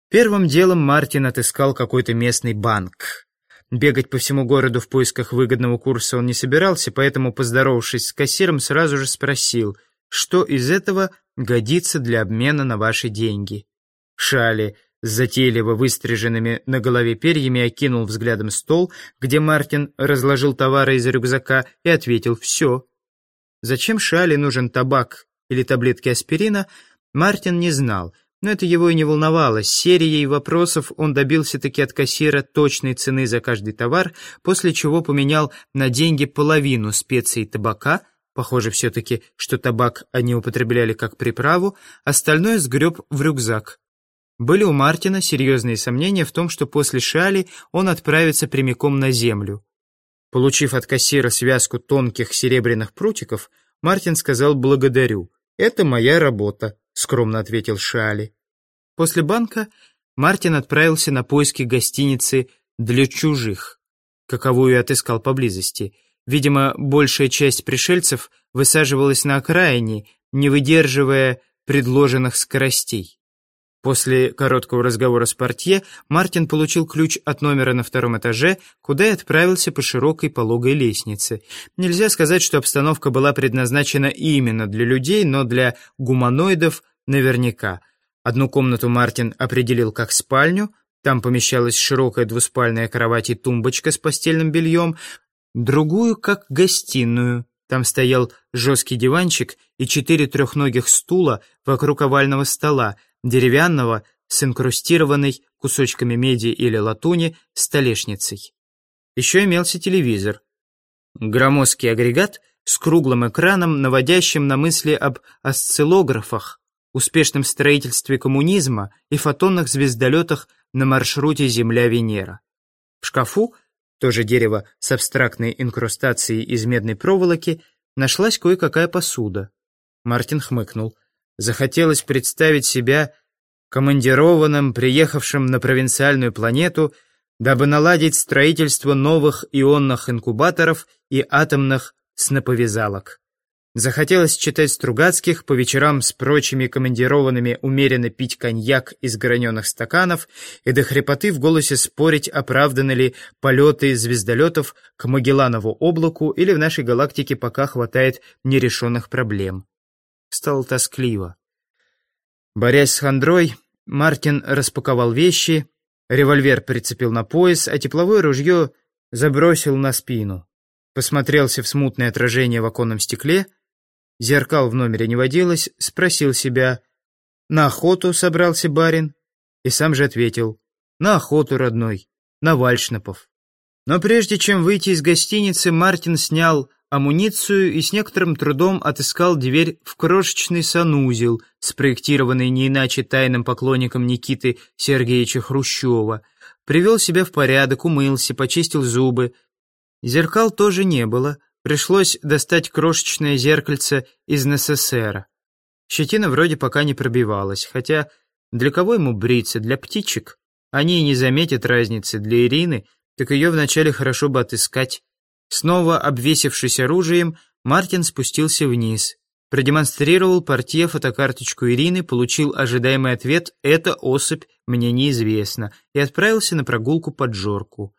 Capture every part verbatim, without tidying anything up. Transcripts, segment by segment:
Первым делом Мартин отыскал какой-то местный банк. Бегать по всему городу в поисках выгодного курса он не собирался, поэтому, поздоровавшись с кассиром, сразу же спросил, что из этого годится для обмена на ваши деньги. Шали с затейливо выстриженными на голове перьями окинул взглядом стол, где Мартин разложил товары из рюкзака, и ответил «все». Зачем Шали нужен табак или таблетки аспирина, Мартин не знал, но это его и не волновало. Серией вопросов он добился-таки от кассира точной цены за каждый товар, после чего поменял на деньги половину специй табака, похоже все-таки, что табак они употребляли как приправу, остальное сгреб в рюкзак. Были у Мартина серьезные сомнения в том, что после Шали он отправится прямиком на землю. Получив от кассира связку тонких серебряных прутиков, Мартин сказал «благодарю». «Это моя работа», — скромно ответил Шали. После банка Мартин отправился на поиски гостиницы для чужих, каковую и отыскал поблизости. Видимо, большая часть пришельцев высаживалась на окраине, не выдерживая предложенных скоростей. После короткого разговора с портье Мартин получил ключ от номера на втором этаже, куда и отправился по широкой пологой лестнице. Нельзя сказать, что обстановка была предназначена именно для людей, но для гуманоидов наверняка. Одну комнату Мартин определил как спальню, там помещалась широкая двуспальная кровать и тумбочка с постельным бельем, другую как гостиную. Там стоял жесткий диванчик и четыре трехногих стула вокруг овального стола, деревянного с инкрустированной кусочками меди или латуни столешницей. Еще имелся телевизор. Громоздкий агрегат с круглым экраном, наводящим на мысли об осциллографах, успешном строительстве коммунизма и фотонных звездолетах на маршруте Земля-Венера. В шкафу, тоже дерево с абстрактной инкрустацией из медной проволоки, нашлась кое-какая посуда. Мартин хмыкнул. Захотелось представить себя командированным, приехавшим на провинциальную планету, дабы наладить строительство новых ионных инкубаторов и атомных сноповязалок. Захотелось читать Стругацких, по вечерам с прочими командированными умеренно пить коньяк из граненых стаканов и до хрипоты в голосе спорить, оправданы ли полеты звездолетов к Магелланову облаку или в нашей галактике пока хватает нерешенных проблем. Стало тоскливо. Борясь с хандрой, Мартин распаковал вещи, револьвер прицепил на пояс, а тепловое ружье забросил на спину. Посмотрелся в смутное отражение в оконном стекле, зеркал в номере не водилось, спросил себя, на охоту собрался барин, и сам же ответил, на охоту, родной, на Вальшнапов. Но прежде чем выйти из гостиницы, Мартин снял амуницию и с некоторым трудом отыскал дверь в крошечный санузел, спроектированный не иначе тайным поклонником Никиты Сергеевича Хрущева. Привел себя в порядок, умылся, почистил зубы. Зеркал тоже не было. Пришлось достать крошечное зеркальце из НССР. Щетина вроде пока не пробивалась, хотя для кого ему бриться? Для птичек? Они и не заметят разницы. Для Ирины, так ее вначале хорошо бы отыскать. Снова обвесившись оружием, Мартин спустился вниз. Продемонстрировал портье фотокарточку Ирины, получил ожидаемый ответ «эта особь мне неизвестна» и отправился на прогулку под Джорку.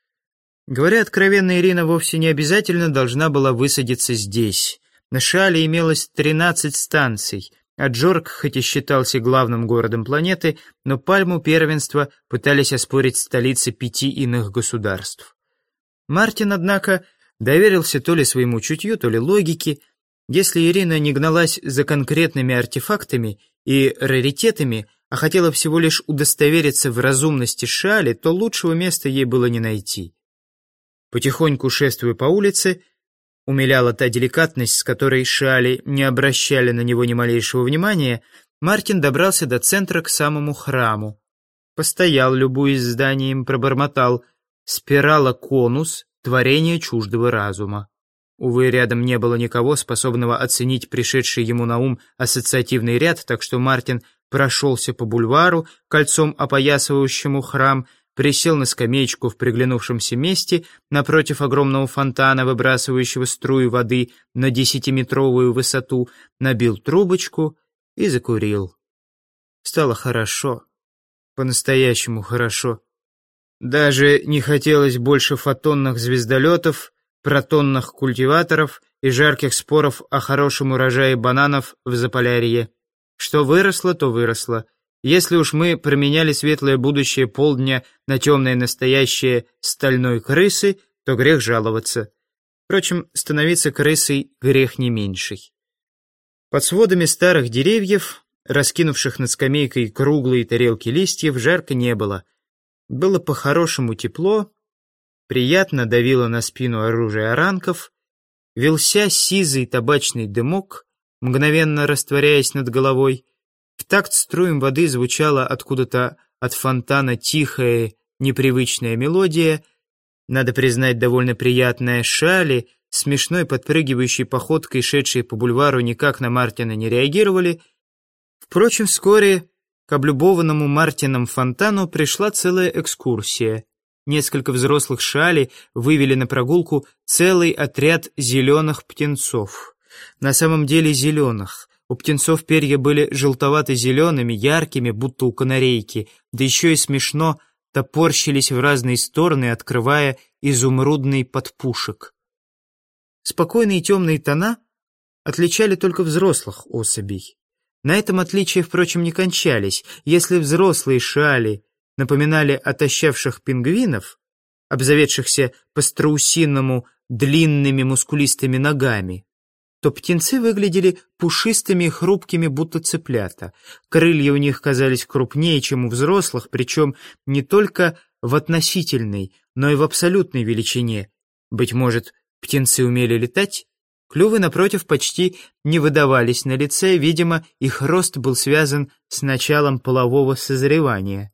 Говоря откровенно, Ирина вовсе не обязательно должна была высадиться здесь. На Шале имелось тринадцать станций, а Джорк, хоть и считался главным городом планеты, но пальму первенства пытались оспорить столицы пяти иных государств. Мартин, однако, доверился то ли своему чутью, то ли логике. Если Ирина не гналась за конкретными артефактами и раритетами, а хотела всего лишь удостовериться в разумности Шали, то лучшего места ей было не найти. Потихоньку шествуя по улице, умиляла та деликатность, с которой Шали не обращали на него ни малейшего внимания, Мартин добрался до центра к самому храму. Постоял, любуясь зданием, пробормотал «Спирала-конус, творение чуждого разума». Увы, рядом не было никого, способного оценить пришедший ему на ум ассоциативный ряд, так что Мартин прошелся по бульвару, кольцом опоясывающему храм, присел на скамеечку в приглянувшемся месте напротив огромного фонтана, выбрасывающего струи воды на десятиметровую высоту, набил трубочку и закурил. Стало хорошо. по-настоящему хорошо. Даже не хотелось больше фотонных звездолетов, протонных культиваторов и жарких споров о хорошем урожае бананов в Заполярье. Что выросло, то выросло. Если уж мы променяли светлое будущее полдня на темное настоящее стальной крысы, то грех жаловаться. Впрочем, становиться крысой грех не меньший. Под сводами старых деревьев, раскинувших над скамейкой круглые тарелки листьев, жарко не было. Было по-хорошему тепло, приятно давило на спину оружие оранков, вился сизый табачный дымок, мгновенно растворяясь над головой. В такт струем воды звучала откуда-то от фонтана тихая, непривычная мелодия, надо признать, довольно приятная. Шали, смешной подпрыгивающей походкой, шедшие по бульвару, никак на Мартина не реагировали. Впрочем, вскоре к облюбованному Мартином фонтану пришла целая экскурсия. Несколько взрослых Шали вывели на прогулку целый отряд зеленых птенцов. На самом деле зеленых. У птенцов перья были желтовато-зелеными, яркими, будто у канарейки, да еще и смешно топорщились в разные стороны, открывая изумрудный подпушек. Спокойные темные тона отличали только взрослых особей. На этом отличия, впрочем, не кончались. Если взрослые Шали напоминали отощавших пингвинов, обзаведшихся по-страусиному длинными мускулистыми ногами, то птенцы выглядели пушистыми и хрупкими, будто цыплята. Крылья у них казались крупнее, чем у взрослых, причем не только в относительной, но и в абсолютной величине. Быть может, птенцы умели летать? Клювы, напротив, почти не выдавались на лице, видимо, их рост был связан с началом полового созревания.